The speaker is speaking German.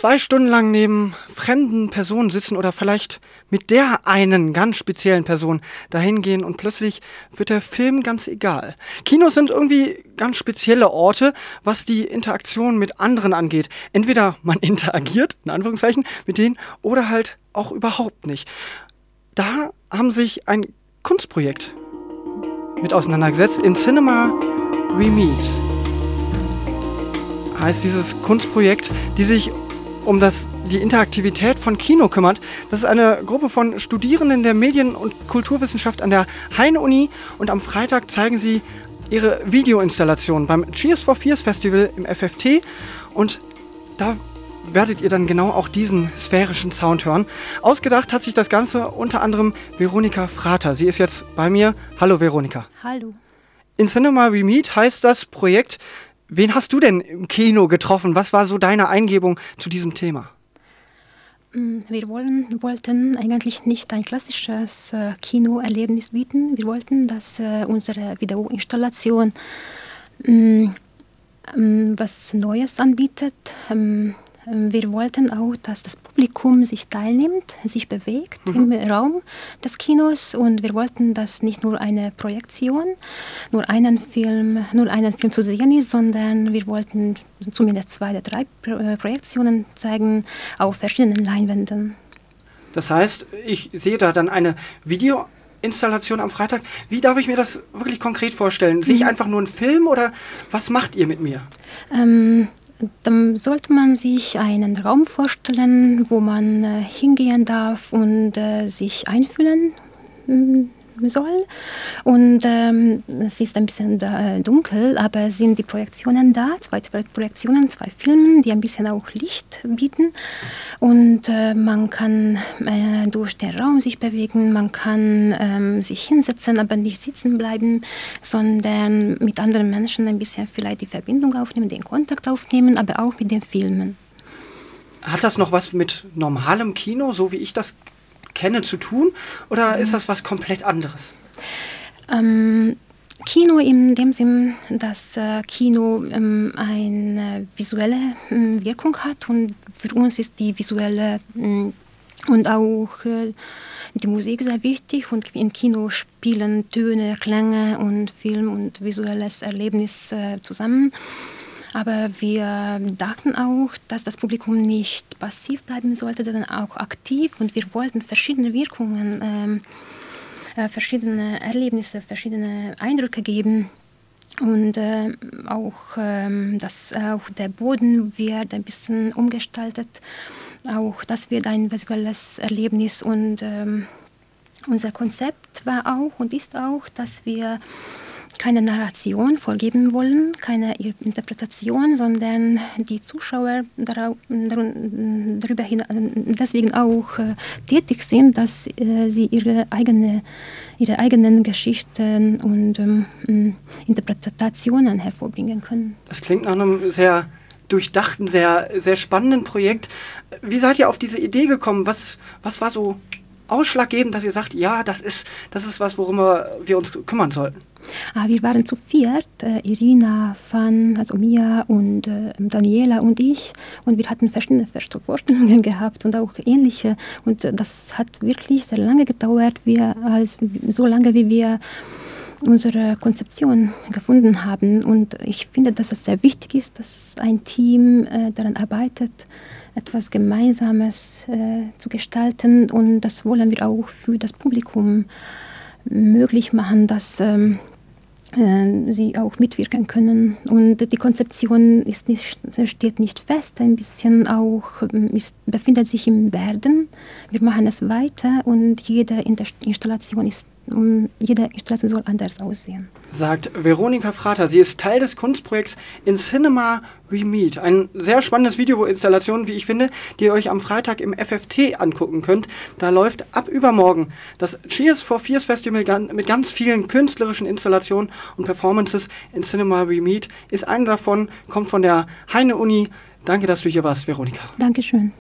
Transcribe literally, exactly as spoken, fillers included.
zwei Stunden lang neben fremden Personen sitzen oder vielleicht mit der einen ganz speziellen Person dahin gehen und plötzlich wird der Film ganz egal. Kinos sind irgendwie ganz spezielle Orte, was die Interaktion mit anderen angeht. Entweder man interagiert, in Anführungszeichen, mit denen oder halt auch überhaupt nicht. Da haben sich ein Kunstprojekt mit auseinandergesetzt. In Cinema We Meet heißt dieses Kunstprojekt, die sich um das, die Interaktivität von Kino kümmert. Das ist eine Gruppe von Studierenden der Medien- und Kulturwissenschaft an der Heine-Uni und am Freitag zeigen sie ihre Videoinstallation beim Cheers for Fears Festival im F F T und da werdet ihr dann genau auch diesen sphärischen Sound hören. Ausgedacht hat sich das Ganze unter anderem Veronika Frater. Sie ist jetzt bei mir. Hallo Veronika. Hallo. In Cinema We Meet heißt das Projekt. Wen hast du denn im Kino getroffen? Was war so deine Eingebung zu diesem Thema? Wir wollen, wollten eigentlich nicht ein klassisches äh, Kinoerlebnis bieten. Wir wollten, dass äh, unsere Videoinstallation ähm, ähm, was Neues anbietet. Ähm, Wir wollten auch, dass das Publikum sich teilnimmt, sich bewegt mhm. im Raum des Kinos und wir wollten, dass nicht nur eine Projektion, nur einen Film, nur einen Film zu sehen ist, sondern wir wollten zumindest zwei oder drei Projektionen zeigen auf verschiedenen Leinwänden. Das heißt, ich sehe da dann eine Videoinstallation am Freitag. Wie darf ich mir das wirklich konkret vorstellen? Mhm. Sehe ich einfach nur einen Film oder was macht ihr mit mir? Ähm, Dann sollte man sich einen Raum vorstellen, wo man äh, hingehen darf und äh, sich einfühlen m- soll. Und ähm, es ist ein bisschen da, äh, dunkel, aber sind die Projektionen da, zwei Projektionen, zwei Filme, die ein bisschen auch Licht bieten. Und äh, man kann äh, durch den Raum sich bewegen, man kann ähm, sich hinsetzen, aber nicht sitzen bleiben, sondern mit anderen Menschen ein bisschen vielleicht die Verbindung aufnehmen, den Kontakt aufnehmen, aber auch mit den Filmen. Hat das noch was mit normalem Kino, so wie ich das kenne, zu tun? Oder ist das was komplett anderes? Ähm, Kino in dem Sinn, dass äh, Kino ähm, eine visuelle äh, Wirkung hat und für uns ist die visuelle äh, und auch äh, die Musik sehr wichtig und im Kino spielen Töne, Klänge und Film und visuelles Erlebnis äh, zusammen. Aber wir dachten auch, dass das Publikum nicht passiv bleiben sollte, sondern auch aktiv. Und wir wollten verschiedene Wirkungen, ähm, äh, verschiedene Erlebnisse, verschiedene Eindrücke geben. Und äh, auch, ähm, dass auch der Boden wird ein bisschen umgestaltet. Auch das wird ein visuelles Erlebnis. Und ähm, unser Konzept war auch und ist auch, dass wir keine Narration vorgeben wollen, keine Interpretation, sondern die Zuschauer darauf, darüber hinaus deswegen auch äh, tätig sind, dass äh, sie ihre, eigene, ihre eigenen Geschichten und ähm, Interpretationen hervorbringen können. Das klingt nach einem sehr durchdachten, sehr, sehr spannenden Projekt. Wie seid ihr auf diese Idee gekommen? Was, was war so ausschlaggebend, dass ihr sagt, ja, das ist, das ist was, worum wir, wir uns kümmern sollten? Ah, wir waren zu viert, äh, Irina, Fan, also Mia und äh, Daniela und ich. Und wir hatten verschiedene Vorstellungen gehabt und auch ähnliche. Und äh, das hat wirklich sehr lange gedauert, wir, als, so lange wie wir unsere Konzeption gefunden haben. Und ich finde, dass es sehr wichtig ist, dass ein Team äh, daran arbeitet, etwas Gemeinsames äh, zu gestalten. Und das wollen wir auch für das Publikum möglich machen, dass ähm, äh, sie auch mitwirken können. Und die Konzeption ist nicht, steht nicht fest, ein bisschen auch ist, befindet sich im Werden. Wir machen es weiter und jede Installation ist Um, jede Installation soll anders aussehen. Sagt Veronika Frater. Sie ist Teil des Kunstprojekts In Cinema We Meet. Ein sehr spannendes Videoinstallation, wie ich finde, die ihr euch am Freitag im F F T angucken könnt. Da läuft ab übermorgen das Cheers for Fears Festival mit ganz vielen künstlerischen Installationen und Performances. In Cinema We Meet ist eine davon, kommt von der Heine-Uni. Danke, dass du hier warst, Veronika. Dankeschön.